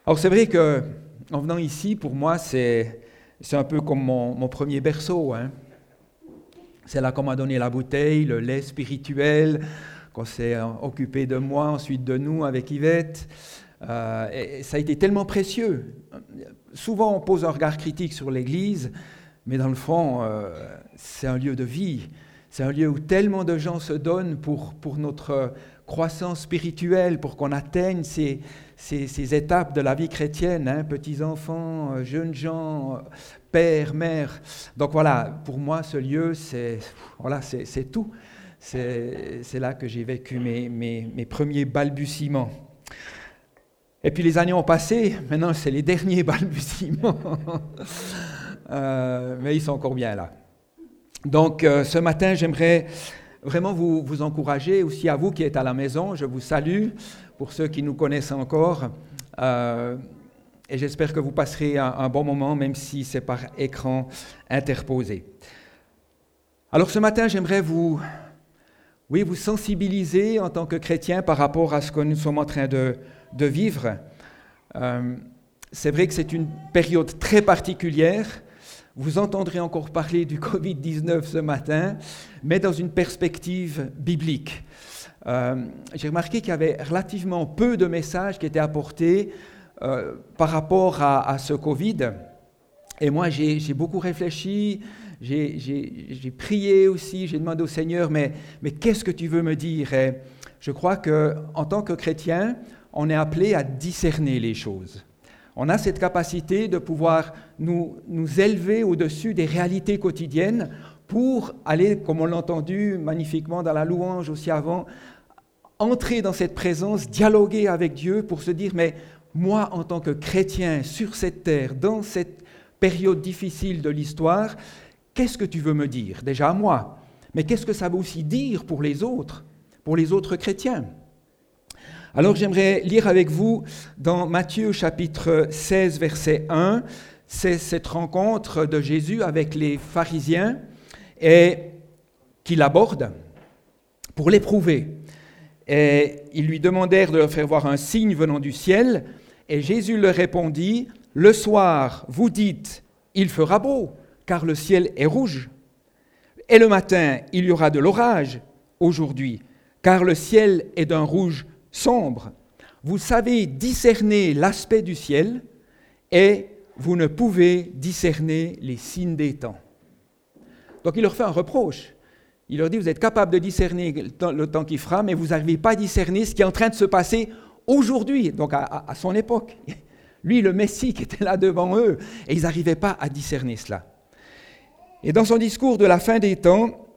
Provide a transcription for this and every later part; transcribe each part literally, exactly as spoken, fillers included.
Alors c'est vrai qu'en venant ici, pour moi, c'est, c'est un peu comme mon, mon premier berceau. Hein. C'est là qu'on m'a donné la bouteille, le lait spirituel, qu'on s'est occupé de moi, ensuite de nous avec Yvette. Euh, et ça a été tellement précieux. Souvent, on pose un regard critique sur l'Église, mais dans le fond, euh, c'est un lieu de vie. C'est un lieu où tellement de gens se donnent pour, pour notre croissance spirituelle, pour qu'on atteigne ces, ces, ces étapes de la vie chrétienne, hein, petits-enfants, jeunes gens, pères, mères. Donc voilà, pour moi, ce lieu, c'est, voilà, c'est, c'est tout. C'est, c'est là que j'ai vécu mes, mes, mes premiers balbutiements. Et puis les années ont passé, maintenant c'est les derniers balbutiements. euh, mais ils sont encore bien là. Donc euh, ce matin, j'aimerais vraiment vous, vous encourager, aussi à vous qui êtes à la maison. Je vous salue, pour ceux qui nous connaissent encore. Euh, et j'espère que vous passerez un, un bon moment, même si c'est par écran interposé. Alors ce matin, j'aimerais vous, oui, vous sensibiliser en tant que chrétien par rapport à ce que nous sommes en train de, de vivre. Euh, c'est vrai que c'est une période très particulière. Vous entendrez encore parler du covid dix-neuf ce matin, mais dans une perspective biblique. Euh, j'ai remarqué qu'il y avait relativement peu de messages qui étaient apportés euh, par rapport à, à ce Covid. Et moi, j'ai, j'ai beaucoup réfléchi, j'ai, j'ai, j'ai prié aussi, j'ai demandé au Seigneur, mais, mais qu'est-ce que tu veux me dire ? Et je crois qu'en tant que chrétien, on est appelé à discerner les choses. On a cette capacité de pouvoir nous, nous élever au-dessus des réalités quotidiennes pour aller, comme on l'a entendu magnifiquement dans la louange aussi avant, entrer dans cette présence, dialoguer avec Dieu pour se dire, mais moi, en tant que chrétien sur cette terre, dans cette période difficile de l'histoire, qu'est-ce que tu veux me dire ? Déjà à moi, mais qu'est-ce que ça veut aussi dire pour les autres, pour les autres chrétiens ? Alors j'aimerais lire avec vous dans Matthieu chapitre seize, verset un, c'est cette rencontre de Jésus avec les pharisiens et qu'il aborde pour l'éprouver. Et ils lui demandèrent de leur faire voir un signe venant du ciel et Jésus leur répondit, « Le soir, vous dites, il fera beau, car le ciel est rouge. Et le matin, il y aura de l'orage aujourd'hui, car le ciel est d'un rouge sombre. Vous savez discerner l'aspect du ciel et vous ne pouvez discerner les signes des temps. » Donc il leur fait un reproche. Il leur dit, vous êtes capable de discerner le temps, le temps qui fera, mais vous n'arrivez pas à discerner ce qui est en train de se passer aujourd'hui, donc à, à, à son époque. Lui, le Messie qui était là devant eux, et ils n'arrivaient pas à discerner cela. Et dans son discours de la fin des temps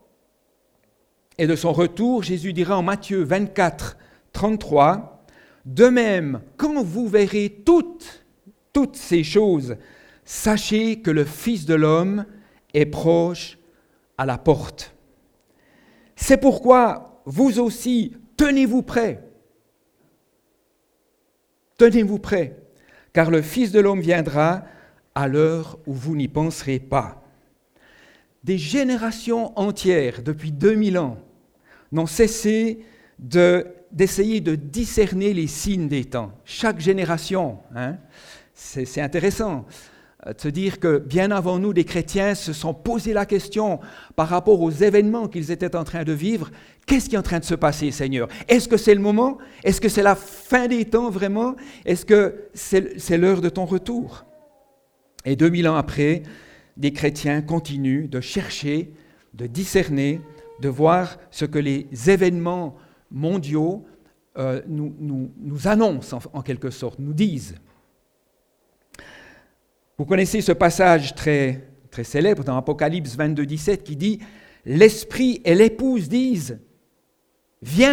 et de son retour, Jésus dira en Matthieu vingt-quatre, trente-trois, « De même, quand vous verrez toutes, toutes ces choses, sachez que le Fils de l'homme est proche à la porte. C'est pourquoi vous aussi, tenez-vous prêts. Tenez-vous prêts, car le Fils de l'homme viendra à l'heure où vous n'y penserez pas. » Des générations entières, depuis deux mille ans, n'ont cessé de d'essayer de discerner les signes des temps. Chaque génération, hein, c'est, c'est intéressant de se dire que bien avant nous, des chrétiens se sont posé la question par rapport aux événements qu'ils étaient en train de vivre. Qu'est-ce qui est en train de se passer, Seigneur ? Est-ce que c'est le moment ? Est-ce que c'est la fin des temps vraiment ? Est-ce que c'est, c'est l'heure de ton retour ? Et deux mille ans après, des chrétiens continuent de chercher, de discerner, de voir ce que les événements mondiaux euh, nous, nous, nous annoncent en, en quelque sorte, nous disent. Vous connaissez ce passage très, très célèbre dans Apocalypse vingt-deux, dix-sept qui dit « L'esprit et l'épouse disent « Viens ».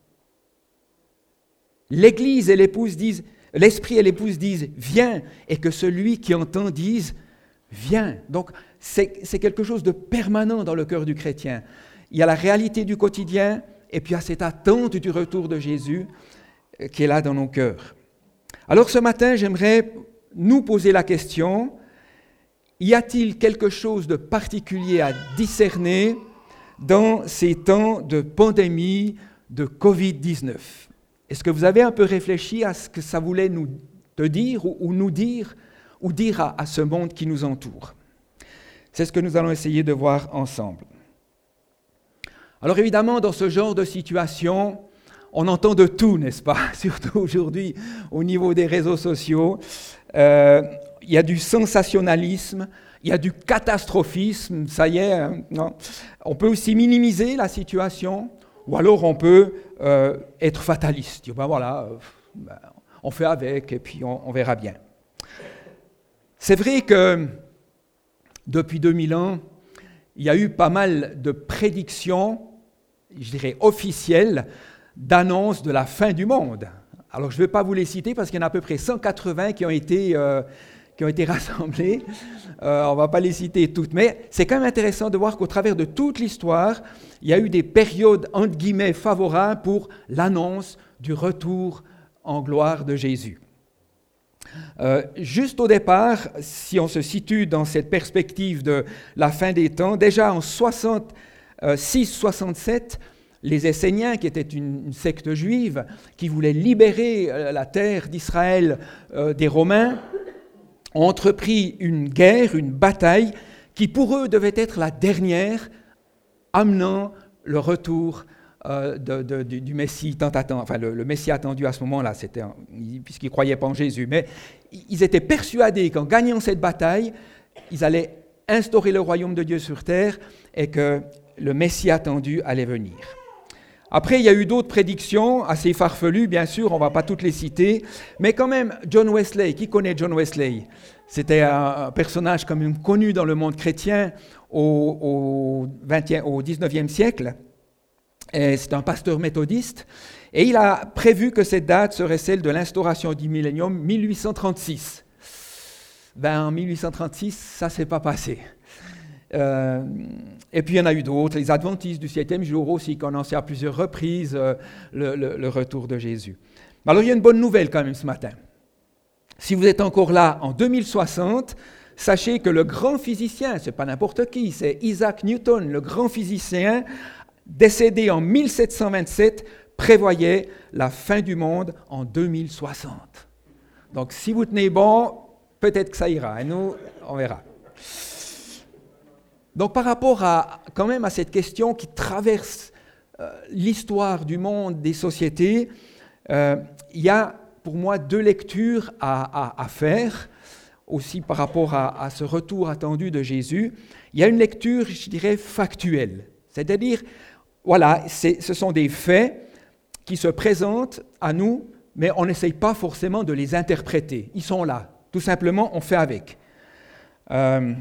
L'église et l'épouse disent, l'esprit et l'épouse disent « Viens » et que celui qui entend dise « Viens ». Donc c'est, c'est quelque chose de permanent dans le cœur du chrétien. Il y a la réalité du quotidien, et puis il y a cette attente du retour de Jésus qui est là dans nos cœurs. Alors ce matin, j'aimerais nous poser la question, y a-t-il quelque chose de particulier à discerner dans ces temps de pandémie de covid dix-neuf ? Est-ce que vous avez un peu réfléchi à ce que ça voulait nous te dire ou, ou nous dire, ou dire à, à ce monde qui nous entoure. C'est ce que nous allons essayer de voir ensemble. Alors évidemment, dans ce genre de situation, on entend de tout, n'est-ce pas? Surtout aujourd'hui, au niveau des réseaux sociaux. Euh, il y a du sensationnalisme, il y a du catastrophisme, ça y est. Hein, non. On peut aussi minimiser la situation, ou alors on peut euh, être fataliste. Dire, ben voilà, euh, ben, on fait avec et puis on, on verra bien. C'est vrai que depuis deux mille ans, il y a eu pas mal de prédictions, je dirais officielles, d'annonces de la fin du monde. Alors je ne vais pas vous les citer parce qu'il y en a à peu près cent quatre-vingts qui ont été, euh, qui ont été rassemblées. Euh, on ne va pas les citer toutes, mais c'est quand même intéressant de voir qu'au travers de toute l'histoire, il y a eu des périodes entre guillemets favorables pour l'annonce du retour en gloire de Jésus. Euh, juste au départ, si on se situe dans cette perspective de la fin des temps, déjà en soixante-six soixante-sept, les Esséniens, qui étaient une, une secte juive, qui voulaient libérer euh, la terre d'Israël euh, des Romains, ont entrepris une guerre, une bataille, qui pour eux devait être la dernière, amenant le retour euh, de, de, du, du Messie tant attendu. Enfin, le, le Messie attendu à ce moment-là, c'était, puisqu'ils ne croyaient pas en Jésus. Mais ils étaient persuadés qu'en gagnant cette bataille, ils allaient instaurer le royaume de Dieu sur terre et que le Messie attendu allait venir. Après, il y a eu d'autres prédictions, assez farfelues, bien sûr, on ne va pas toutes les citer, mais quand même, John Wesley, qui connaît John Wesley? C'était un personnage quand même connu dans le monde chrétien au, au, vingtième, au dix-neuvième siècle. Et c'est un pasteur méthodiste, et il a prévu que cette date serait celle de l'instauration du millénium mille huit cent trente-six. Ben, en mille huit cent trente-six, ça ne s'est pas passé. Euh, et puis il y en a eu d'autres, les adventistes du septième jour aussi, qui ont annoncé à plusieurs reprises euh, le, le, le retour de Jésus. Alors il y a une bonne nouvelle quand même ce matin. Si vous êtes encore là en deux mille soixante, sachez que le grand physicien, ce n'est pas n'importe qui, c'est Isaac Newton, le grand physicien, décédé en mille sept cent vingt-sept, prévoyait la fin du monde en deux mille soixante. Donc si vous tenez bon, peut-être que ça ira, et nous, on verra. Donc par rapport à, quand même à cette question qui traverse euh, l'histoire du monde, des sociétés, euh, il y a pour moi deux lectures à, à, à faire, aussi par rapport à, à ce retour attendu de Jésus. Il y a une lecture, je dirais, factuelle, c'est-à-dire, voilà, c'est, ce sont des faits qui se présentent à nous, mais on n'essaye pas forcément de les interpréter. Ils sont là, tout simplement, on fait avec. Euh,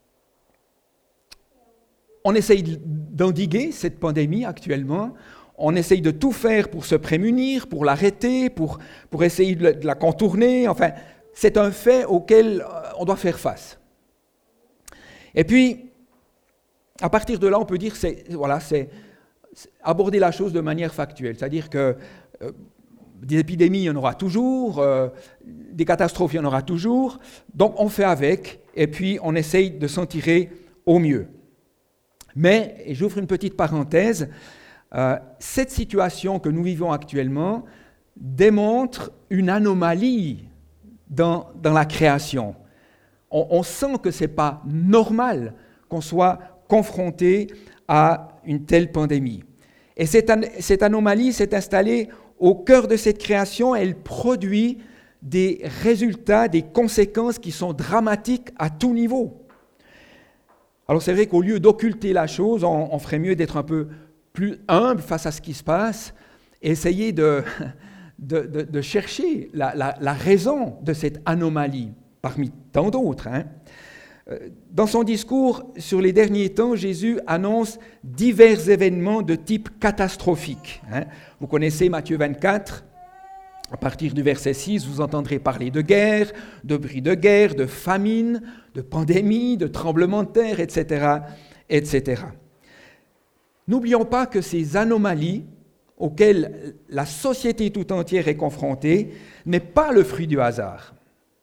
On essaye d'endiguer cette pandémie actuellement, on essaye de tout faire pour se prémunir, pour l'arrêter, pour, pour essayer de la, de la contourner. Enfin, c'est un fait auquel on doit faire face. Et puis, à partir de là, on peut dire c'est voilà, c'est, c'est aborder la chose de manière factuelle. C'est-à-dire que euh, des épidémies, il y en aura toujours, euh, des catastrophes, il y en aura toujours. Donc, on fait avec, et puis on essaye de s'en tirer au mieux. Mais, et j'ouvre une petite parenthèse, euh, cette situation que nous vivons actuellement démontre une anomalie dans, dans la création. On, on sent que ce n'est pas normal qu'on soit confronté à une telle pandémie. Et cette, an- cette anomalie s'est installée au cœur de cette création, elle produit des résultats, des conséquences qui sont dramatiques à tout niveau. Alors c'est vrai qu'au lieu d'occulter la chose, on, on ferait mieux d'être un peu plus humble face à ce qui se passe et essayer de, de, de, de chercher la, la, la raison de cette anomalie, parmi tant d'autres. Hein. Dans son discours sur les derniers temps, Jésus annonce divers événements de type catastrophique. Hein. Vous connaissez Matthieu vingt-quatre. À partir du verset six, vous entendrez parler de guerre, de bruit de guerre, de famine, de pandémie, de tremblements de terre, et cetera, et cetera. N'oublions pas que ces anomalies auxquelles la société tout entière est confrontée n'est pas le fruit du hasard,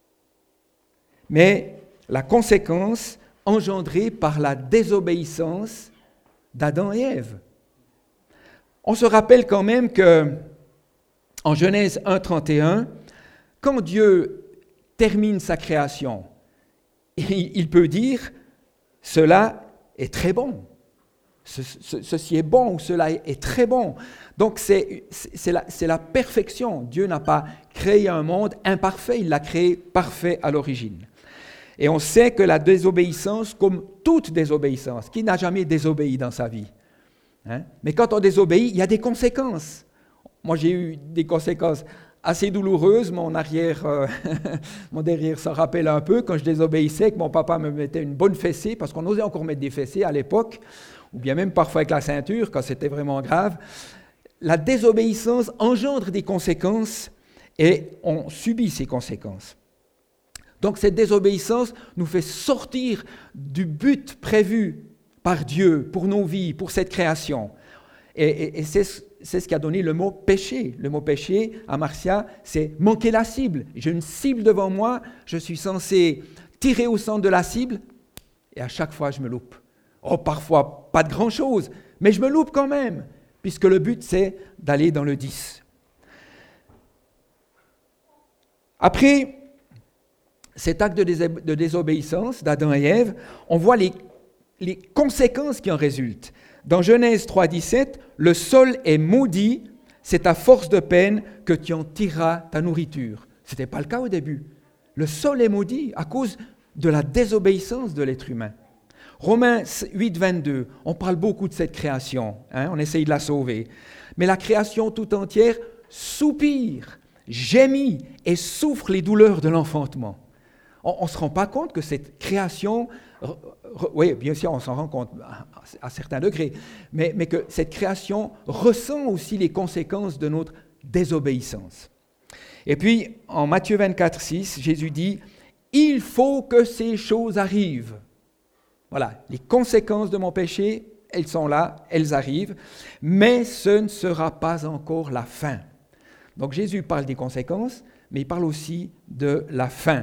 mais la conséquence engendrée par la désobéissance d'Adam et Ève. On se rappelle quand même que en Genèse un, trente et un, quand Dieu termine sa création, et il peut dire « cela est très bon ». Ce, ce, ceci est bon ou cela est, est très bon. Donc c'est, c'est, la, c'est la perfection. Dieu n'a pas créé un monde imparfait, il l'a créé parfait à l'origine. Et on sait que la désobéissance, comme toute désobéissance, qui n'a jamais désobéi dans sa vie, hein? Mais quand on désobéit, il y a des conséquences. Moi j'ai eu des conséquences assez douloureuses, mon arrière, euh, mon derrière s'en rappelle un peu, quand je désobéissais, que mon papa me mettait une bonne fessée, parce qu'on osait encore mettre des fessées à l'époque, ou bien même parfois avec la ceinture, quand c'était vraiment grave. La désobéissance engendre des conséquences et on subit ces conséquences. Donc cette désobéissance nous fait sortir du but prévu par Dieu pour nos vies, pour cette création. Et, et, et c'est, c'est ce qui a donné le mot péché. Le mot péché, à Marcia, c'est manquer la cible. J'ai une cible devant moi, je suis censé tirer au centre de la cible et à chaque fois je me loupe. Oh, parfois, pas de grand-chose, mais je me loupe quand même, puisque le but, c'est d'aller dans le dix. Après cet acte de, dés- de désobéissance d'Adam et Ève, on voit les, les conséquences qui en résultent. Dans Genèse trois, dix-sept, « Le sol est maudit, c'est à force de peine que tu en tireras ta nourriture. » Ce n'était pas le cas au début. Le sol est maudit à cause de la désobéissance de l'être humain. Romains huit, vingt-deux, on parle beaucoup de cette création, hein, on essaye de la sauver. Mais la création tout entière soupire, gémit et souffre les douleurs de l'enfantement. On ne se rend pas compte que cette création, re, re, oui, bien sûr, on s'en rend compte à, à certains degrés, mais, mais que cette création ressent aussi les conséquences de notre désobéissance. Et puis, en Matthieu vingt-quatre, six, Jésus dit « Il faut que ces choses arrivent. » Voilà, les conséquences de mon péché, elles sont là, elles arrivent, mais ce ne sera pas encore la fin. Donc Jésus parle des conséquences, mais il parle aussi de la fin.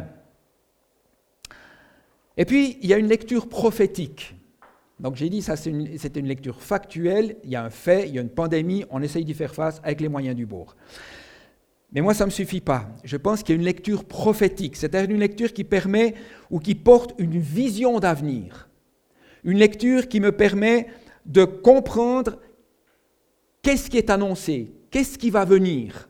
Et puis, il y a une lecture prophétique. Donc j'ai dit, ça c'est une, c'est une lecture factuelle, il y a un fait, il y a une pandémie, on essaye d'y faire face avec les moyens du bord. Mais moi, ça ne me suffit pas. Je pense qu'il y a une lecture prophétique, c'est-à-dire une lecture qui permet ou qui porte une vision d'avenir. Une lecture qui me permet de comprendre qu'est-ce qui est annoncé, qu'est-ce qui va venir.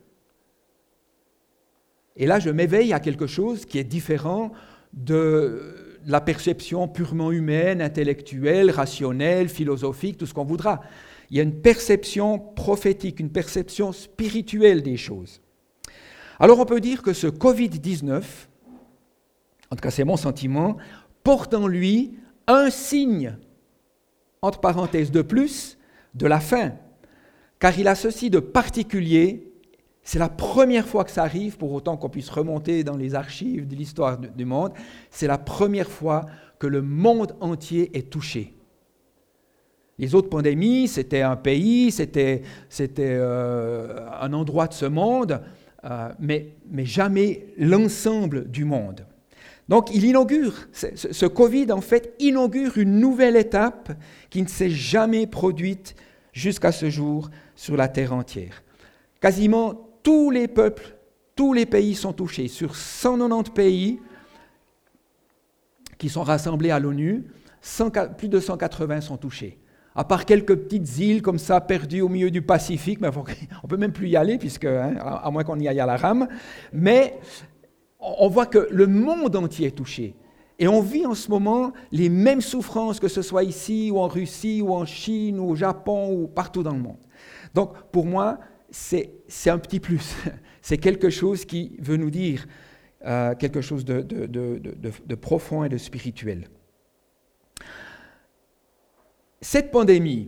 Et là, je m'éveille à quelque chose qui est différent de la perception purement humaine, intellectuelle, rationnelle, philosophique, tout ce qu'on voudra. Il y a une perception prophétique, une perception spirituelle des choses. Alors on peut dire que ce covid dix-neuf, en tout cas c'est mon sentiment, porte en lui un signe, entre parenthèses de plus, de la fin, car il a ceci de particulier, c'est la première fois que ça arrive, pour autant qu'on puisse remonter dans les archives de l'histoire du monde, c'est la première fois que le monde entier est touché. Les autres pandémies, c'était un pays, c'était, c'était euh, un endroit de ce monde, euh, mais, mais jamais l'ensemble du monde. Donc, il inaugure, ce, ce Covid, en fait, inaugure une nouvelle étape qui ne s'est jamais produite jusqu'à ce jour sur la terre entière. Quasiment tous les peuples, tous les pays sont touchés. Sur cent quatre-vingt-dix pays qui sont rassemblés à l'ONU, cent, plus de cent quatre-vingts sont touchés. À part quelques petites îles comme ça, perdues au milieu du Pacifique, mais on ne peut même plus y aller, puisque, hein, à moins qu'on y aille à la rame. Mais on voit que le monde entier est touché. Et on vit en ce moment les mêmes souffrances, que ce soit ici, ou en Russie, ou en Chine, ou au Japon, ou partout dans le monde. Donc, pour moi, c'est, c'est un petit plus. C'est quelque chose qui veut nous dire euh, quelque chose de, de, de, de, de profond et de spirituel. Cette pandémie,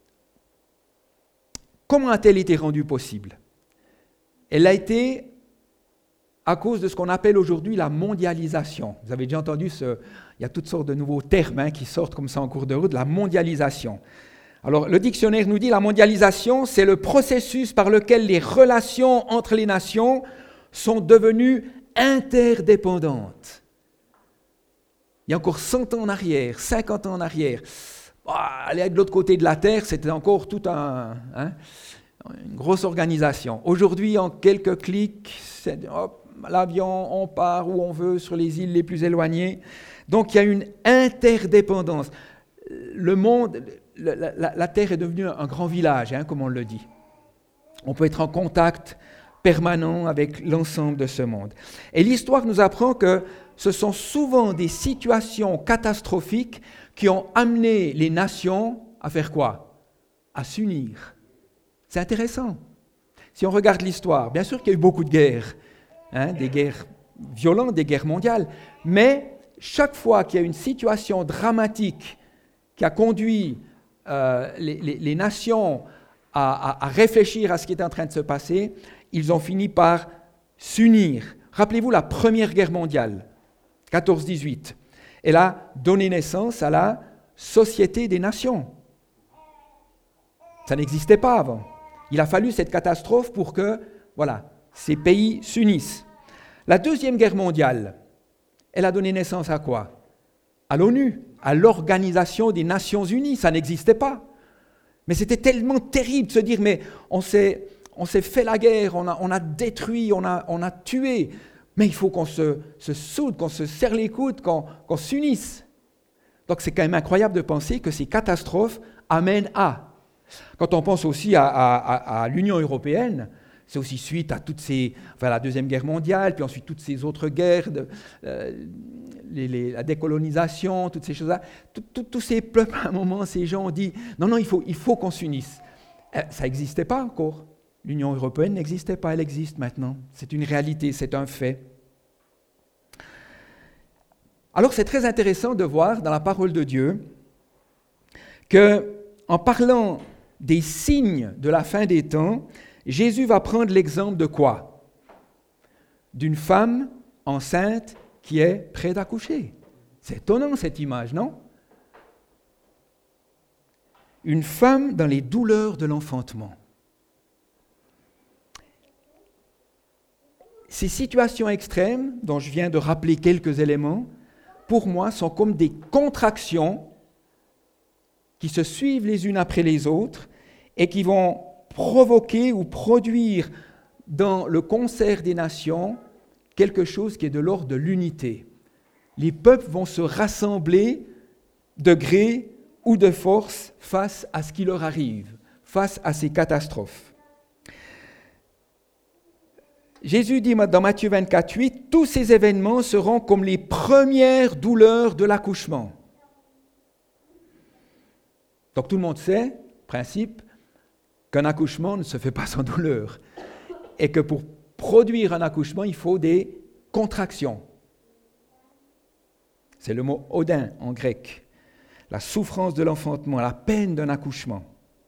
comment a-t-elle été rendue possible ? Elle a été à cause de ce qu'on appelle aujourd'hui la mondialisation. Vous avez déjà entendu, ce, il y a toutes sortes de nouveaux termes hein, qui sortent comme ça en cours de route, la mondialisation. Alors, le dictionnaire nous dit la mondialisation, c'est le processus par lequel les relations entre les nations sont devenues interdépendantes. Il y a encore cent ans en arrière, cinquante ans en arrière, oh, aller de l'autre côté de la Terre, c'était encore tout un, hein, une grosse organisation. Aujourd'hui, en quelques clics, c'est, hop, l'avion, on part où on veut, sur les îles les plus éloignées. Donc il y a une interdépendance. Le monde, la, la, la Terre est devenue un grand village, hein, comme on le dit. On peut être en contact permanent avec l'ensemble de ce monde. Et l'histoire nous apprend que ce sont souvent des situations catastrophiques qui ont amené les nations à faire quoi? À s'unir. C'est intéressant. Si on regarde l'histoire, bien sûr qu'il y a eu beaucoup de guerres, hein, des guerres violentes, des guerres mondiales, mais chaque fois qu'il y a une situation dramatique qui a conduit euh, les, les, les nations à, à, à réfléchir à ce qui était en train de se passer, ils ont fini par s'unir. Rappelez-vous la Première Guerre mondiale, quatorze dix-huit. Elle a donné naissance à la Société des Nations. Ça n'existait pas avant. Il a fallu cette catastrophe pour que, voilà, ces pays s'unissent. La Deuxième Guerre mondiale, elle a donné naissance à quoi? À l'ONU, à l'Organisation des Nations Unies. Ça n'existait pas. Mais c'était tellement terrible de se dire, mais on s'est, on s'est fait la guerre, on a, on a détruit, on a, on a tué, mais il faut qu'on se, se soude, qu'on se serre les coudes, qu'on, qu'on s'unisse. Donc c'est quand même incroyable de penser que ces catastrophes amènent à. Quand on pense aussi à, à, à, à l'Union européenne, c'est aussi suite à toutes ces, enfin la Deuxième Guerre mondiale, puis ensuite toutes ces autres guerres, de, euh, les, les, la décolonisation, toutes ces choses-là. Tous ces peuples, à un moment, ces gens ont dit « Non, non, il faut, il faut qu'on s'unisse ». Ça n'existait pas encore. L'Union européenne n'existait pas, elle existe maintenant. C'est une réalité, c'est un fait. Alors c'est très intéressant de voir dans la parole de Dieu qu'en parlant des signes de la fin des temps, Jésus va prendre l'exemple de quoi? D'une femme enceinte qui est près d'accoucher. C'est étonnant cette image, non? Une femme dans les douleurs de l'enfantement. Ces situations extrêmes, dont je viens de rappeler quelques éléments, pour moi, sont comme des contractions qui se suivent les unes après les autres et qui vont provoquer ou produire dans le concert des nations quelque chose qui est de l'ordre de l'unité. Les peuples vont se rassembler de gré ou de force face à ce qui leur arrive, face à ces catastrophes. Jésus dit dans Matthieu vingt-quatre, huit, « Tous ces événements seront comme les premières douleurs de l'accouchement. » Donc tout le monde sait, principe, qu'un accouchement ne se fait pas sans douleur et que pour produire un accouchement, il faut des contractions. C'est le mot « odin » en grec. La souffrance de l'enfantement, la peine d'un accouchement.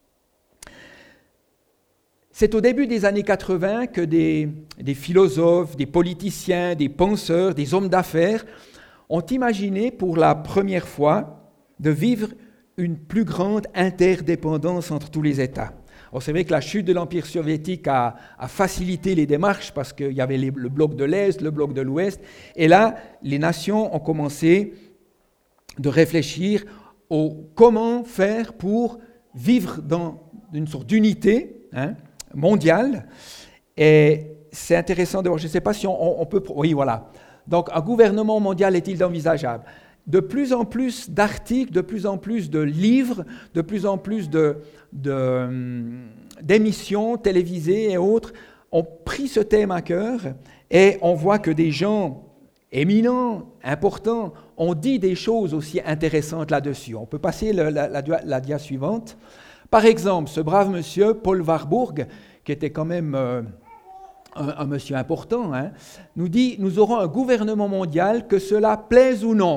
C'est au début des années quatre-vingts que des, des philosophes, des politiciens, des penseurs, des hommes d'affaires ont imaginé pour la première fois de vivre une plus grande interdépendance entre tous les États. Alors c'est vrai que la chute de l'Empire soviétique a, a facilité les démarches parce qu'il y avait les, le bloc de l'Est, le bloc de l'Ouest, et là, les nations ont commencé de réfléchir au comment faire pour vivre dans une sorte d'unité hein, mondiale. Et c'est intéressant de voir, je ne sais pas si on, on peut... Oui, voilà. Donc, un gouvernement mondial est-il envisageable? De plus en plus d'articles, de plus en plus de livres, de plus en plus de, de, d'émissions télévisées et autres ont pris ce thème à cœur et on voit que des gens éminents, importants, ont dit des choses aussi intéressantes là-dessus. On peut passer le, la, la, la dia suivante. Par exemple, ce brave monsieur, Paul Warburg, qui était quand même euh, un, un monsieur important, hein, nous dit « Nous aurons un gouvernement mondial, que cela plaise ou non. »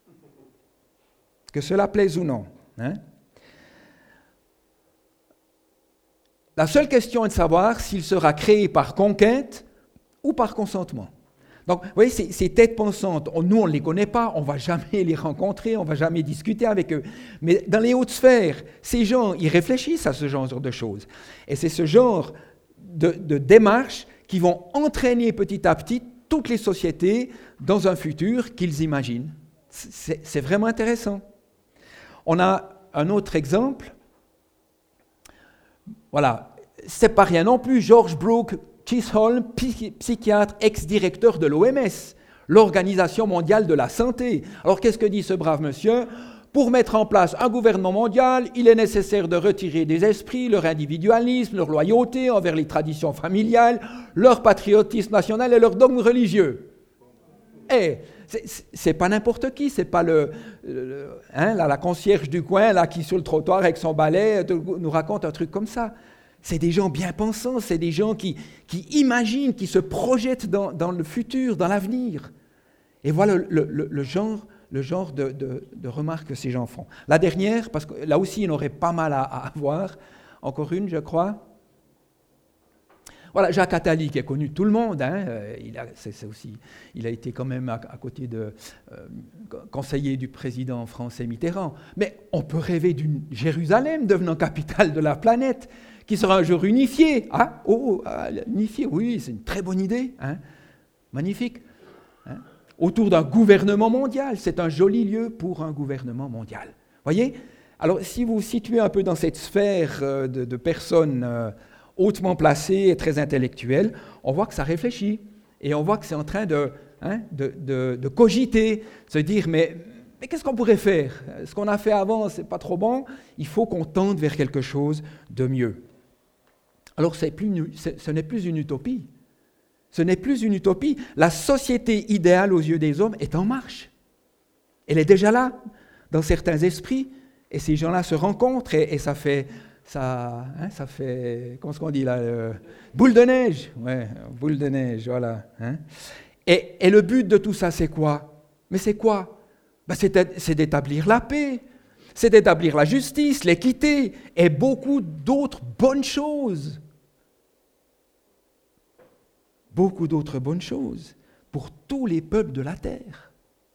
Que cela plaise ou non. Hein? La seule question est de savoir s'il sera créé par conquête ou par consentement. Donc, vous voyez, ces, ces têtes pensantes, on, nous, on ne les connaît pas, on ne va jamais les rencontrer, on ne va jamais discuter avec eux. Mais dans les hautes sphères, ces gens, ils réfléchissent à ce genre de choses. Et c'est ce genre de, de démarches qui vont entraîner petit à petit toutes les sociétés dans un futur qu'ils imaginent. C'est, c'est vraiment intéressant. On a un autre exemple. Voilà, c'est pas rien non plus. George Brooks, Chisholm, psychiatre, ex-directeur de l'O M S, l'Organisation mondiale de la santé. Alors qu'est-ce que dit ce brave monsieur ? Pour mettre en place un gouvernement mondial, il est nécessaire de retirer des esprits leur individualisme, leur loyauté envers les traditions familiales, leur patriotisme national et leurs dogmes religieux. Et c'est, c'est pas n'importe qui, c'est pas le, le hein, la, la concierge du coin là qui sur le trottoir avec son balai nous raconte un truc comme ça. C'est des gens bien pensants, c'est des gens qui, qui imaginent, qui se projettent dans, dans le futur, dans l'avenir. Et voilà le, le, le genre, le genre de, de, de remarques que ces gens font. La dernière, parce que là aussi il y en aurait pas mal à, à avoir, encore une je crois. Voilà, Jacques Attali, qui est connu de tout le monde, hein, il, a, c'est, c'est aussi, il a été quand même à, à côté de euh, conseiller du président français Mitterrand. Mais on peut rêver d'une Jérusalem devenant capitale de la planète, qui sera un jour unifiée. Ah, oh, ah, unifiée, oui, c'est une très bonne idée. Hein, magnifique. Hein, autour d'un gouvernement mondial, c'est un joli lieu pour un gouvernement mondial. Voyez ? Alors, si vous vous situez un peu dans cette sphère euh, de, de personnes... Euh, hautement placé et très intellectuel, on voit que ça réfléchit. Et on voit que c'est en train de, hein, de, de, de cogiter, se dire, mais, mais qu'est-ce qu'on pourrait faire ? Ce qu'on a fait avant, ce n'est pas trop bon. Il faut qu'on tende vers quelque chose de mieux. Alors, c'est plus une, c'est, ce n'est plus une utopie. Ce n'est plus une utopie. La société idéale aux yeux des hommes est en marche. Elle est déjà là, dans certains esprits, et ces gens-là se rencontrent, et, et ça fait... Ça, hein, ça fait, comment est-ce qu'on dit là, euh, boule de neige, ouais, boule de neige, voilà. Hein. Et, et le but de tout ça, c'est quoi ? Mais c'est quoi ? Ben c'est, c'est d'établir la paix, c'est d'établir la justice, l'équité et beaucoup d'autres bonnes choses. Beaucoup d'autres bonnes choses pour tous les peuples de la terre.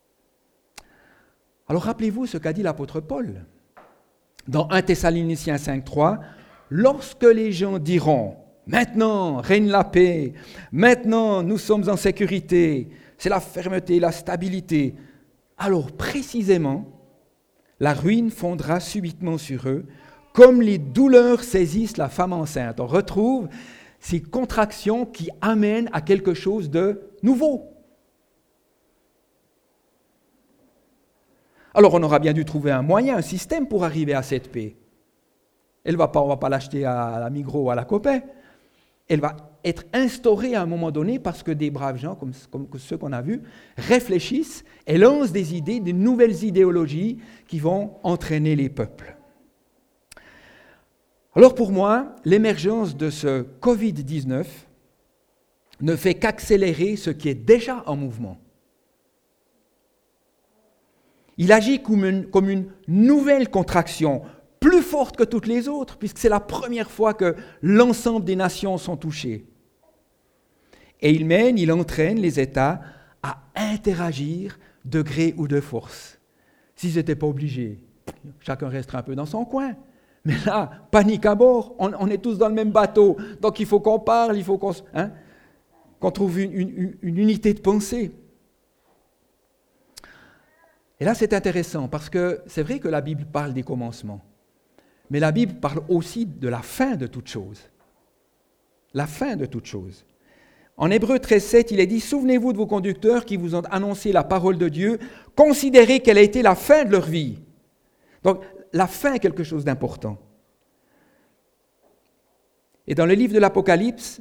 Alors rappelez-vous ce qu'a dit l'apôtre Paul. Dans un Thessaloniciens cinq trois, lorsque les gens diront « Maintenant règne la paix, maintenant nous sommes en sécurité, c'est la fermeté, la stabilité », alors précisément, la ruine fondra subitement sur eux, comme les douleurs saisissent la femme enceinte. On retrouve ces contractions qui amènent à quelque chose de nouveau. Alors on aura bien dû trouver un moyen, un système pour arriver à cette paix. Elle va pas, on ne va pas l'acheter à la Migros ou à la Copain. Elle va être instaurée à un moment donné parce que des braves gens, comme, comme ceux qu'on a vus, réfléchissent et lancent des idées, des nouvelles idéologies qui vont entraîner les peuples. Alors pour moi, l'émergence de ce covid dix-neuf ne fait qu'accélérer ce qui est déjà en mouvement. Il agit comme une, comme une nouvelle contraction, plus forte que toutes les autres, puisque c'est la première fois que l'ensemble des nations sont touchées. Et il mène, il entraîne les États à interagir de gré ou de force. S'ils n'étaient pas obligés, chacun resterait un peu dans son coin. Mais là, panique à bord, on, on est tous dans le même bateau, donc il faut qu'on parle, il faut qu'on, hein, qu'on trouve une, une, une unité de pensée. Et là, c'est intéressant, parce que c'est vrai que la Bible parle des commencements, mais la Bible parle aussi de la fin de toute chose. La fin de toute chose. En Hébreux treize sept, il est dit « Souvenez-vous de vos conducteurs qui vous ont annoncé la parole de Dieu, considérez quelle a été la fin de leur vie. » Donc, la fin est quelque chose d'important. Et dans le livre de l'Apocalypse,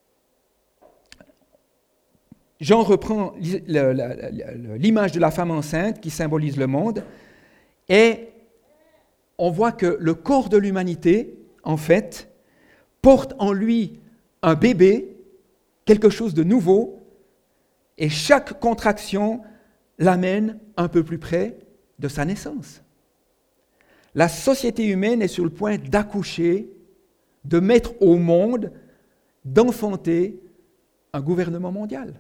Jean reprend l'image de la femme enceinte qui symbolise le monde et on voit que le corps de l'humanité, en fait, porte en lui un bébé, quelque chose de nouveau, et chaque contraction l'amène un peu plus près de sa naissance. La société humaine est sur le point d'accoucher, de mettre au monde, d'enfanter un gouvernement mondial.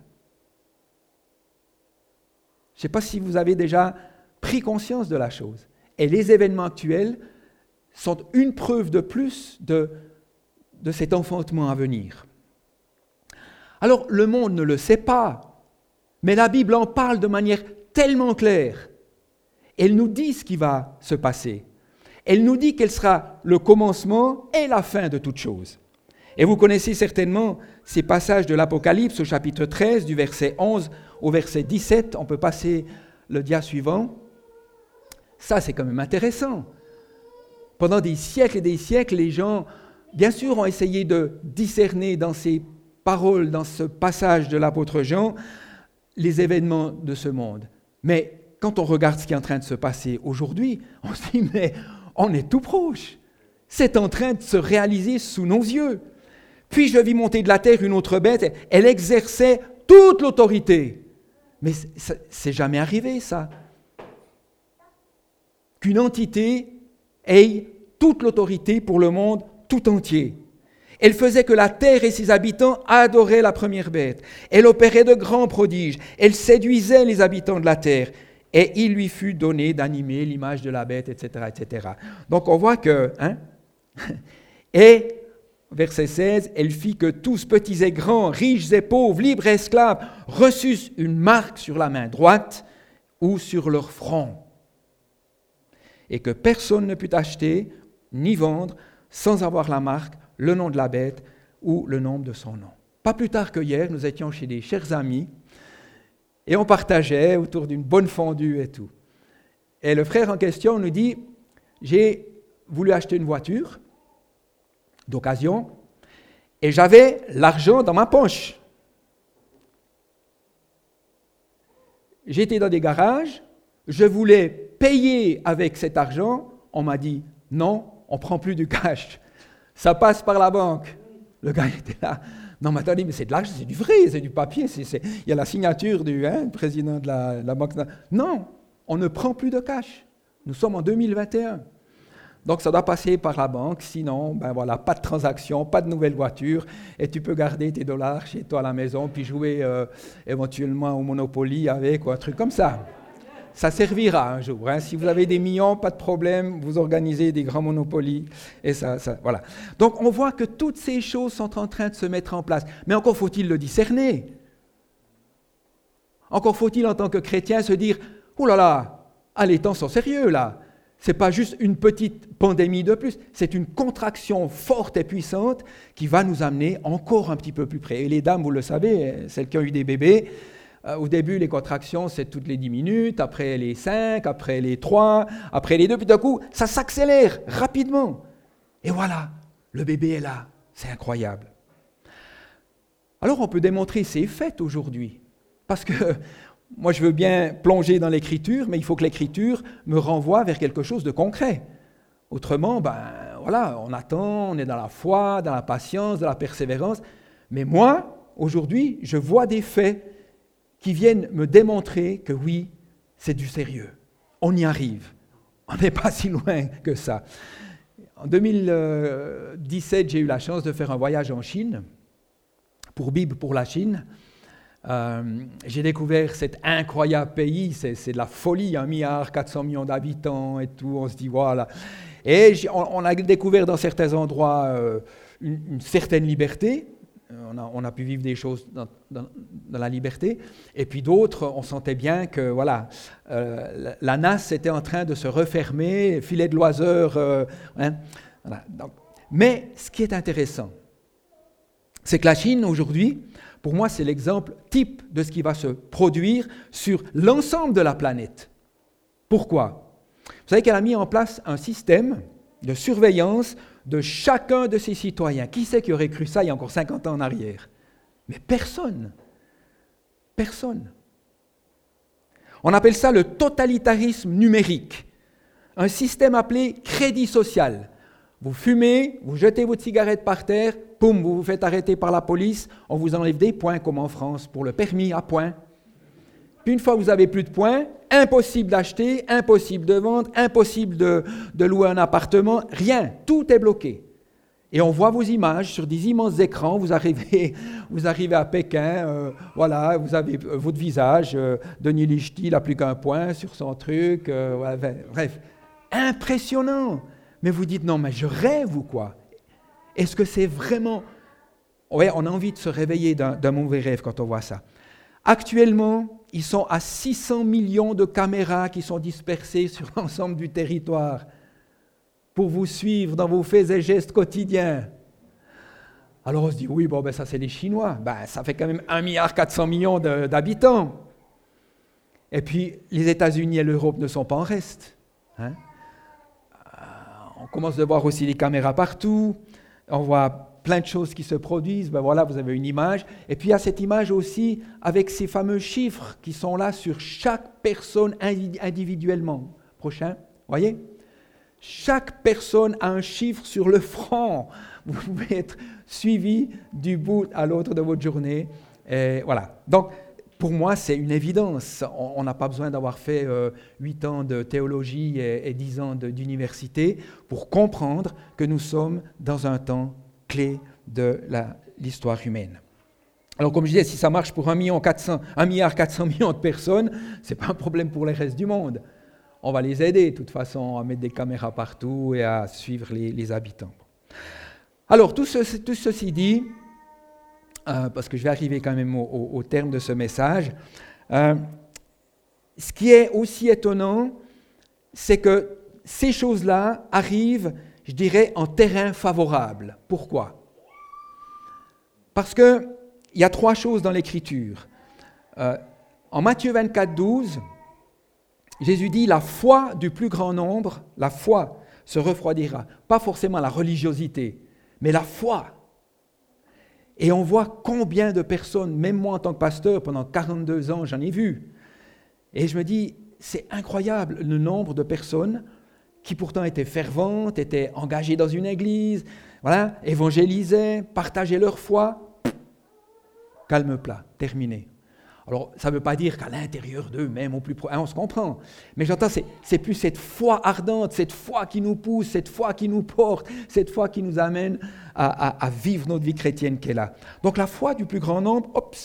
Je ne sais pas si vous avez déjà pris conscience de la chose. Et les événements actuels sont une preuve de plus de, de cet enfantement à venir. Alors, le monde ne le sait pas, mais la Bible en parle de manière tellement claire. Elle nous dit ce qui va se passer. Elle nous dit qu'elle sera le commencement et la fin de toute chose. Et vous connaissez certainement ces passages de l'Apocalypse au chapitre treize, du verset onze au verset dix-sept. On peut passer le dia suivant. Ça, c'est quand même intéressant. Pendant des siècles et des siècles, les gens, bien sûr, ont essayé de discerner dans ces paroles, dans ce passage de l'apôtre Jean, les événements de ce monde. Mais quand on regarde ce qui est en train de se passer aujourd'hui, on se dit, mais on est tout proche. C'est en train de se réaliser sous nos yeux. Puis je vis monter de la terre une autre bête, elle exerçait toute l'autorité. Mais c'est jamais arrivé, ça. Qu'une entité ait toute l'autorité pour le monde tout entier. Elle faisait que la terre et ses habitants adoraient la première bête. Elle opérait de grands prodiges. Elle séduisait les habitants de la terre. Et il lui fut donné d'animer l'image de la bête, et cetera, et cetera. Donc on voit que... Hein, et, verset seize, elle fit que tous, petits et grands, riches et pauvres, libres et esclaves, reçussent une marque sur la main droite ou sur leur front. Et que personne ne put acheter ni vendre sans avoir la marque, le nom de la bête ou le nom de son nom. Pas plus tard que hier, nous étions chez des chers amis et on partageait autour d'une bonne fondue et tout. Et le frère en question nous dit, j'ai voulu acheter une voiture d'occasion et j'avais l'argent dans ma poche. J'étais dans des garages, je voulais payer avec cet argent, on m'a dit non, on ne prend plus du cash, ça passe par la banque. Le gars était là, non mais attendez, mais c'est de l'argent, c'est du vrai, c'est du papier, c'est, c'est... il y a la signature du hein, président de la, de la banque. Non, on ne prend plus de cash, nous sommes en deux mille vingt et un. Donc ça doit passer par la banque, sinon, ben voilà, pas de transaction, pas de nouvelle voiture, et tu peux garder tes dollars chez toi à la maison, puis jouer euh, éventuellement au Monopoly avec, ou un truc comme ça. Ça servira un jour. Hein. Si vous avez des millions, pas de problème, vous organisez des grands Monopoly, et ça, ça, voilà. Donc on voit que toutes ces choses sont en train de se mettre en place. Mais encore faut-il le discerner. Encore faut-il, en tant que chrétien, se dire, oh là là, ah, les temps sont sérieux là. Ce n'est pas juste une petite pandémie de plus, c'est une contraction forte et puissante qui va nous amener encore un petit peu plus près. Et les dames, vous le savez, celles qui ont eu des bébés, euh, au début, les contractions, c'est toutes les dix minutes, après les cinq, après les trois, après les deux, puis d'un coup, ça s'accélère rapidement. Et voilà, le bébé est là, c'est incroyable. Alors, on peut démontrer ces faits aujourd'hui, parce que... Moi, je veux bien plonger dans l'écriture, mais il faut que l'écriture me renvoie vers quelque chose de concret. Autrement, ben voilà, on attend, on est dans la foi, dans la patience, dans la persévérance. Mais moi, aujourd'hui, je vois des faits qui viennent me démontrer que oui, c'est du sérieux. On y arrive. On n'est pas si loin que ça. En deux mille dix-sept, j'ai eu la chance de faire un voyage en Chine, pour Bible pour la Chine. Euh, j'ai découvert cet incroyable pays, c'est, c'est de la folie, un milliard, quatre cents millions d'habitants et tout, on se dit voilà. Et on, on a découvert dans certains endroits euh, une, une certaine liberté, on a, on a pu vivre des choses dans, dans, dans la liberté, et puis d'autres, on sentait bien que voilà, euh, la, la nasse était en train de se refermer, filet de l'oiseur. Euh, hein, voilà. Donc, mais ce qui est intéressant, c'est que la Chine aujourd'hui, pour moi, c'est l'exemple type de ce qui va se produire sur l'ensemble de la planète. Pourquoi ? Vous savez qu'elle a mis en place un système de surveillance de chacun de ses citoyens. Qui c'est qui aurait cru ça il y a encore cinquante ans en arrière ? Mais personne. Personne. On appelle ça le totalitarisme numérique. Un système appelé crédit social. Vous fumez, vous jetez votre cigarette par terre, poum, vous vous faites arrêter par la police, on vous enlève des points comme en France pour le permis à points. Puis une fois que vous n'avez plus de points, impossible d'acheter, impossible de vendre, impossible de, de louer un appartement, rien, tout est bloqué. Et on voit vos images sur des immenses écrans, vous arrivez, vous arrivez à Pékin, euh, voilà, vous avez euh, votre visage, euh, Denis Lichty, il n'a plus qu'un point sur son truc, euh, ouais, bref, impressionnant. Mais vous dites, non, mais je rêve ou quoi ? Est-ce que c'est vraiment... Ouais, on a envie de se réveiller d'un, d'un mauvais rêve quand on voit ça. Actuellement, ils sont à six cents millions de caméras qui sont dispersées sur l'ensemble du territoire pour vous suivre dans vos faits et gestes quotidiens. Alors on se dit, oui, bon, ben ça c'est les Chinois. Ben, ça fait quand même un milliard quatre cents millions de, d'habitants. Et puis, les États-Unis et l'Europe ne sont pas en reste. Hein? Euh, on commence à voir aussi les caméras partout. On voit plein de choses qui se produisent. Ben voilà, vous avez une image. Et puis, il y a cette image aussi avec ces fameux chiffres qui sont là sur chaque personne individuellement. Prochain, voyez ? Chaque personne a un chiffre sur le front. Vous pouvez être suivi du bout à l'autre de votre journée. Et voilà. Donc, pour moi, c'est une évidence. On n'a pas besoin d'avoir fait euh, huit ans de théologie et, et dix ans de, d'université pour comprendre que nous sommes dans un temps clé de la, l'histoire humaine. Alors, comme je disais, si ça marche pour un milliard quatre cents millions de personnes, ce n'est pas un problème pour le reste du monde. On va les aider, de toute façon, à mettre des caméras partout et à suivre les, les habitants. Alors, tout, ce, tout ceci dit, euh, parce que je vais arriver quand même au, au, au terme de ce message, euh, ce qui est aussi étonnant, c'est que ces choses-là arrivent, je dirais, en terrain favorable. Pourquoi ? Parce qu'il y a trois choses dans l'Écriture. Euh, en Matthieu vingt-quatre, douze, Jésus dit « La foi du plus grand nombre, la foi se refroidira. » Pas forcément la religiosité, mais la foi. Et on voit combien de personnes, même moi en tant que pasteur, pendant quarante-deux ans, j'en ai vu. Et je me dis, c'est incroyable le nombre de personnes qui pourtant étaient ferventes, étaient engagées dans une église, voilà, évangélisaient, partageaient leur foi. Calme plat, terminé. Alors, ça ne veut pas dire qu'à l'intérieur d'eux-mêmes, au plus pro... hein, on se comprend. Mais j'entends, c'est, c'est plus cette foi ardente, cette foi qui nous pousse, cette foi qui nous porte, cette foi qui nous amène à, à, à vivre notre vie chrétienne qui est là. Donc, la foi du plus grand nombre, hop,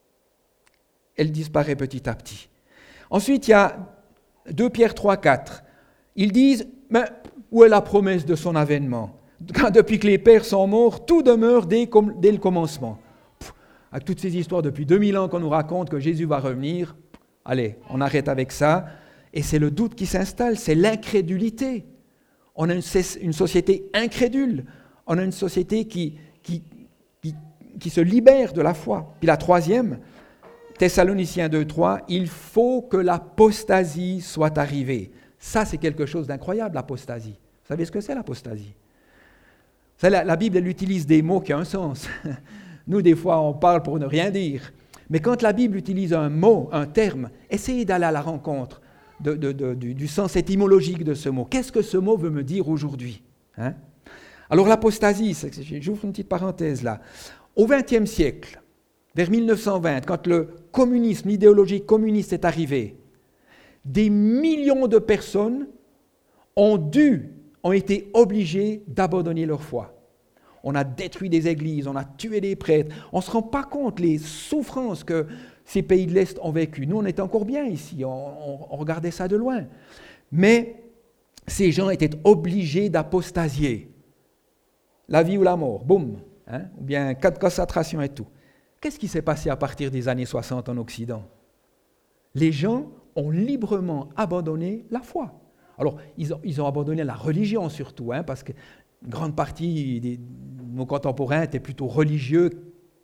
elle disparaît petit à petit. Ensuite, il y a deux Pierre trois, quatre. Ils disent, mais où est la promesse de son avènement ? Depuis que les pères sont morts, tout demeure dès, dès le commencement. Avec toutes ces histoires depuis deux mille ans qu'on nous raconte que Jésus va revenir, allez, on arrête avec ça. Et c'est le doute qui s'installe, c'est l'incrédulité. On a une, une société incrédule, on a une société qui, qui, qui, qui se libère de la foi. Puis la troisième, Thessaloniciens deux, trois, il faut que l'apostasie soit arrivée. Ça, c'est quelque chose d'incroyable, l'apostasie. Vous savez ce que c'est, l'apostasie ? Ça, la, la Bible, elle utilise des mots qui ont un sens. Nous, des fois, on parle pour ne rien dire. Mais quand la Bible utilise un mot, un terme, essayez d'aller à la rencontre de, de, de, du, du sens étymologique de ce mot. Qu'est-ce que ce mot veut me dire aujourd'hui ? hein ? Alors l'apostasie, j'ouvre une petite parenthèse là. Au vingtième siècle, vers mille neuf cent vingt, quand le communisme, l'idéologie communiste est arrivée, des millions de personnes ont dû, ont été obligées d'abandonner leur foi. On a détruit des églises, on a tué des prêtres. On ne se rend pas compte les souffrances que ces pays de l'Est ont vécues. Nous, on était encore bien ici, on, on, on regardait ça de loin. Mais ces gens étaient obligés d'apostasier. La vie ou la mort, boum, hein, ou bien cas de concentration et tout. Qu'est-ce qui s'est passé à partir des années soixante en Occident ? Les gens ont librement abandonné la foi. Alors, ils ont, ils ont abandonné la religion surtout, hein, parce que une grande partie de nos contemporains étaient plutôt religieux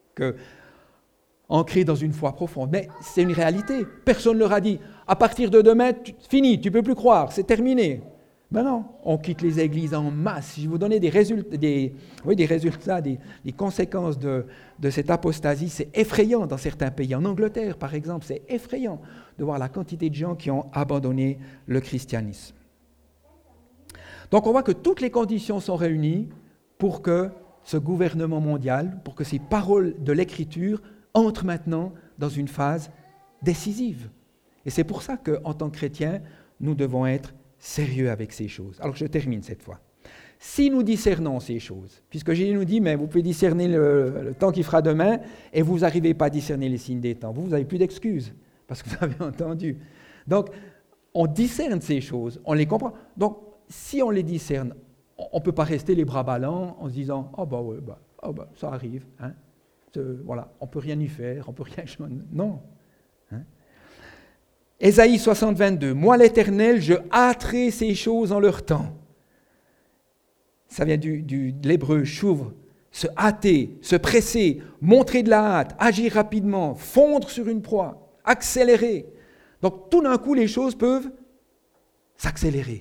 qu'ancrés dans une foi profonde. Mais c'est une réalité. Personne ne leur a dit, à partir de demain, tu, fini, tu ne peux plus croire, c'est terminé. Ben non, on quitte les églises en masse. Si je vous donnais des résultats, des, oui, des, résultats, des, des conséquences de, de cette apostasie, c'est effrayant dans certains pays. En Angleterre, par exemple, c'est effrayant de voir la quantité de gens qui ont abandonné le christianisme. Donc on voit que toutes les conditions sont réunies pour que ce gouvernement mondial, pour que ces paroles de l'Écriture entrent maintenant dans une phase décisive. Et c'est pour ça qu'en tant que chrétiens, nous devons être sérieux avec ces choses. Alors je termine cette fois. Si nous discernons ces choses, puisque Jésus nous dit, mais vous pouvez discerner le, le temps qui fera demain, et vous n'arrivez pas à discerner les signes des temps, vous, vous n'avez plus d'excuses, parce que vous avez entendu. Donc, on discerne ces choses, on les comprend. Donc, si on les discerne, on ne peut pas rester les bras ballants en se disant « Oh bah ouais, bah, oh bah, ça arrive, hein. Voilà, on ne peut rien y faire, on ne peut rien changer. » Non. Hein. Ésaïe soixante, vingt-deux. « Moi l'Éternel, je hâterai ces choses en leur temps. » Ça vient du, du, de l'hébreu « shuv », se hâter, se presser, montrer de la hâte, agir rapidement, fondre sur une proie, accélérer. Donc tout d'un coup, les choses peuvent s'accélérer.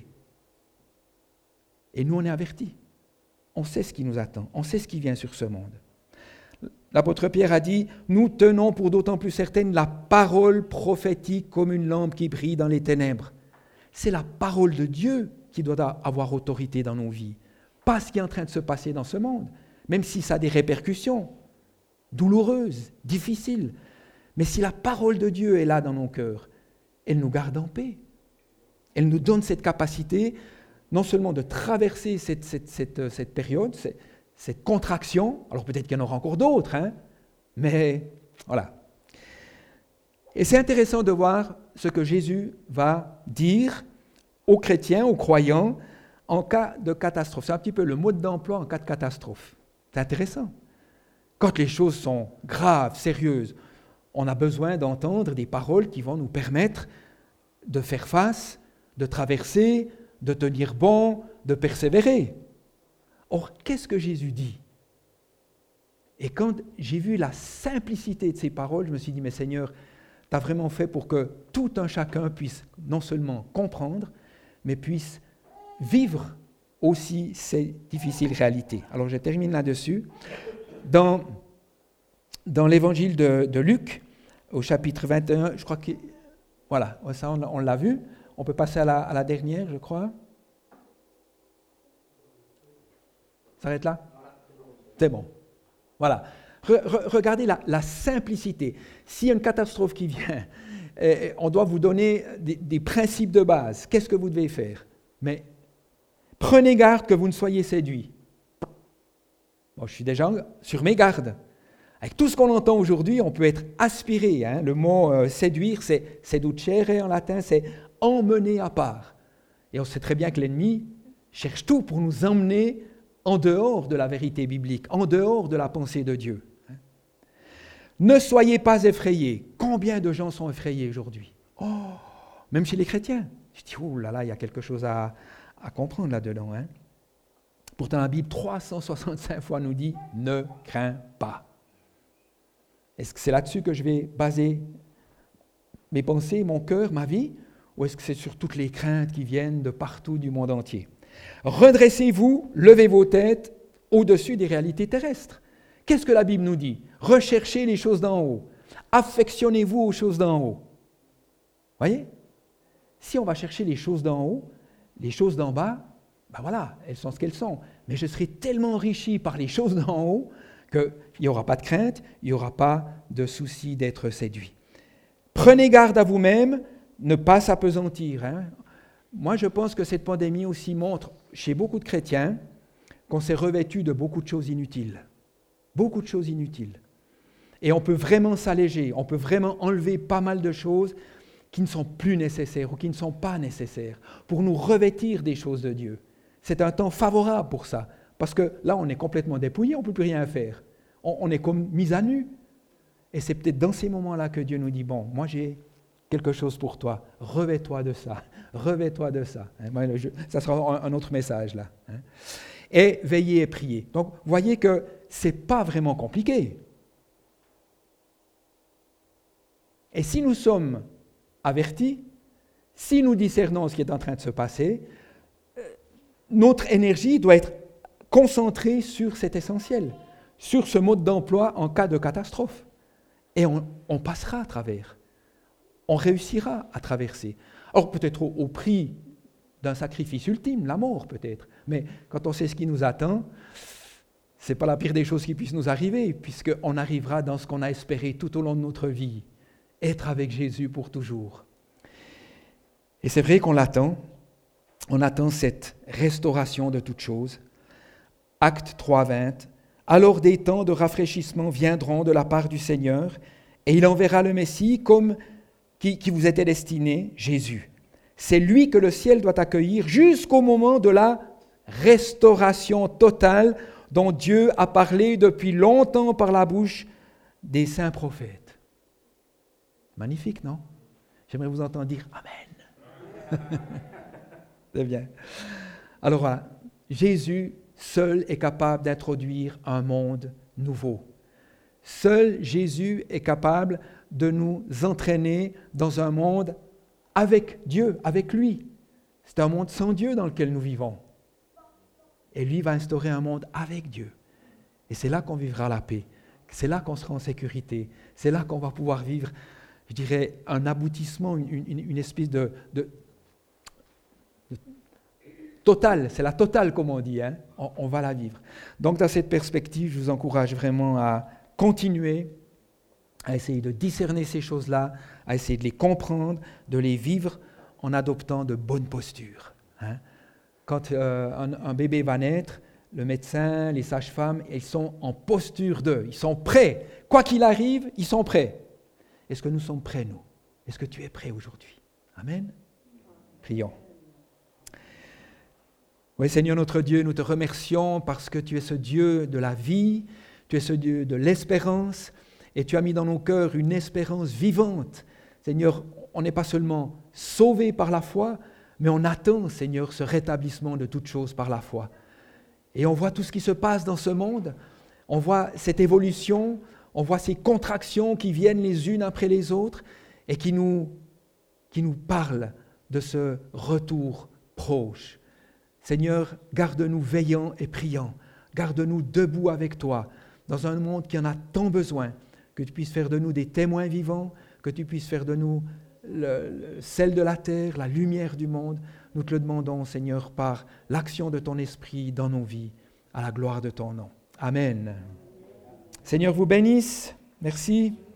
Et nous, on est avertis. On sait ce qui nous attend, on sait ce qui vient sur ce monde. L'apôtre Pierre a dit, nous tenons pour d'autant plus certaine la parole prophétique comme une lampe qui brille dans les ténèbres. C'est la parole de Dieu qui doit avoir autorité dans nos vies, pas ce qui est en train de se passer dans ce monde, même si ça a des répercussions douloureuses, difficiles. Mais si la parole de Dieu est là dans nos cœurs, elle nous garde en paix. Elle nous donne cette capacité non seulement de traverser cette, cette, cette, cette période, cette, cette contraction, alors peut-être qu'il y en aura encore d'autres, hein, mais voilà. Et c'est intéressant de voir ce que Jésus va dire aux chrétiens, aux croyants, en cas de catastrophe. C'est un petit peu le mode d'emploi en cas de catastrophe. C'est intéressant. Quand les choses sont graves, sérieuses, on a besoin d'entendre des paroles qui vont nous permettre de faire face, de traverser, de tenir bon, de persévérer. Or, qu'est-ce que Jésus dit? Et quand j'ai vu la simplicité de ces paroles, je me suis dit, mais Seigneur, tu as vraiment fait pour que tout un chacun puisse non seulement comprendre, mais puisse vivre aussi ces difficiles réalités. Alors, je termine là-dessus. Dans, dans l'évangile de, de Luc, au chapitre vingt et un, je crois que... Voilà, ça on, on l'a vu. On peut passer à la, à la dernière, je crois. Ça s'arrête là? C'est bon. Voilà. Re, re, regardez la, la simplicité. S'il y a une catastrophe qui vient, eh, on doit vous donner des, des principes de base. Qu'est-ce que vous devez faire? Mais prenez garde que vous ne soyez séduits. Bon, je suis déjà sur mes gardes. Avec tout ce qu'on entend aujourd'hui, on peut être aspiré. Hein. Le mot euh, séduire, c'est seducere en latin, c'est emmener à part. Et on sait très bien que l'ennemi cherche tout pour nous emmener en dehors de la vérité biblique, en dehors de la pensée de Dieu. Hein. Ne soyez pas effrayés. Combien de gens sont effrayés aujourd'hui? Oh, même chez les chrétiens. Je dis, oh là là, il y a quelque chose à, à comprendre là-dedans. Hein. Pourtant, la Bible, trois cent soixante-cinq fois nous dit, ne crains pas. Est-ce que c'est là-dessus que je vais baser mes pensées, mon cœur, ma vie? Ou est-ce que c'est sur toutes les craintes qui viennent de partout du monde entier? Redressez-vous, levez vos têtes au-dessus des réalités terrestres. Qu'est-ce que la Bible nous dit? Recherchez les choses d'en haut. Affectionnez-vous aux choses d'en haut. Voyez? Si on va chercher les choses d'en haut, les choses d'en bas, ben voilà, elles sont ce qu'elles sont. Mais je serai tellement enrichi par les choses d'en haut qu'il n'y aura pas de crainte, il n'y aura pas de souci d'être séduit. Prenez garde à vous-même, ne pas s'apesantir. Hein. Moi, je pense que cette pandémie aussi montre, chez beaucoup de chrétiens, qu'on s'est revêtu de beaucoup de choses inutiles. Beaucoup de choses inutiles. Et on peut vraiment s'alléger, on peut vraiment enlever pas mal de choses qui ne sont plus nécessaires ou qui ne sont pas nécessaires pour nous revêtir des choses de Dieu. C'est un temps favorable pour ça. Parce que là, on est complètement dépouillé, on ne peut plus rien faire. On, on est comme mis à nu. Et c'est peut-être dans ces moments-là que Dieu nous dit, bon, moi j'ai quelque chose pour toi, revêt-toi de ça, revêt-toi de ça. Ça sera un autre message là. Et veillez et priez. Donc, vous voyez que ce n'est pas vraiment compliqué. Et si nous sommes avertis, si nous discernons ce qui est en train de se passer, notre énergie doit être concentrée sur cet essentiel, sur ce mode d'emploi en cas de catastrophe. Et on, on passera à travers. On réussira à traverser. Or, peut-être au, au prix d'un sacrifice ultime, la mort peut-être. Mais quand on sait ce qui nous attend, ce n'est pas la pire des choses qui puissent nous arriver, puisqu'on arrivera dans ce qu'on a espéré tout au long de notre vie, être avec Jésus pour toujours. Et c'est vrai qu'on l'attend. On attend cette restauration de toutes choses. Acte trois, vingt. Alors des temps de rafraîchissement viendront de la part du Seigneur, et il enverra le Messie comme qui, qui vous était destiné, Jésus. C'est lui que le ciel doit accueillir jusqu'au moment de la restauration totale dont Dieu a parlé depuis longtemps par la bouche des saints prophètes. Magnifique, non? J'aimerais vous entendre dire Amen. C'est bien. Alors voilà, Jésus seul est capable d'introduire un monde nouveau. Seul Jésus est capable de nous entraîner dans un monde avec Dieu, avec lui. C'est un monde sans Dieu dans lequel nous vivons. Et lui va instaurer un monde avec Dieu. Et c'est là qu'on vivra la paix. C'est là qu'on sera en sécurité. C'est là qu'on va pouvoir vivre, je dirais, un aboutissement, une, une, une espèce de, de, de total. C'est la totale, comme on dit. Hein? On, on va la vivre. Donc, dans cette perspective, je vous encourage vraiment à continuer à essayer de discerner ces choses-là, à essayer de les comprendre, de les vivre en adoptant de bonnes postures. Hein? Quand euh, un, un bébé va naître, le médecin, les sages-femmes, ils sont en posture d'eux, ils sont prêts. Quoi qu'il arrive, ils sont prêts. Est-ce que nous sommes prêts, nous? Est-ce que tu es prêt aujourd'hui? Amen. Prions. Oui, Seigneur notre Dieu, nous te remercions parce que tu es ce Dieu de la vie, tu es ce Dieu de l'espérance, et tu as mis dans nos cœurs une espérance vivante. Seigneur, on n'est pas seulement sauvé par la foi, mais on attend, Seigneur, ce rétablissement de toutes choses par la foi. Et on voit tout ce qui se passe dans ce monde, on voit cette évolution, on voit ces contractions qui viennent les unes après les autres et qui nous, qui nous parlent de ce retour proche. Seigneur, garde-nous veillants et priants, garde-nous debout avec toi, dans un monde qui en a tant besoin, que tu puisses faire de nous des témoins vivants, que tu puisses faire de nous le, le sel de la terre, la lumière du monde. Nous te le demandons, Seigneur, par l'action de ton esprit dans nos vies, à la gloire de ton nom. Amen. Seigneur vous bénisse. Merci.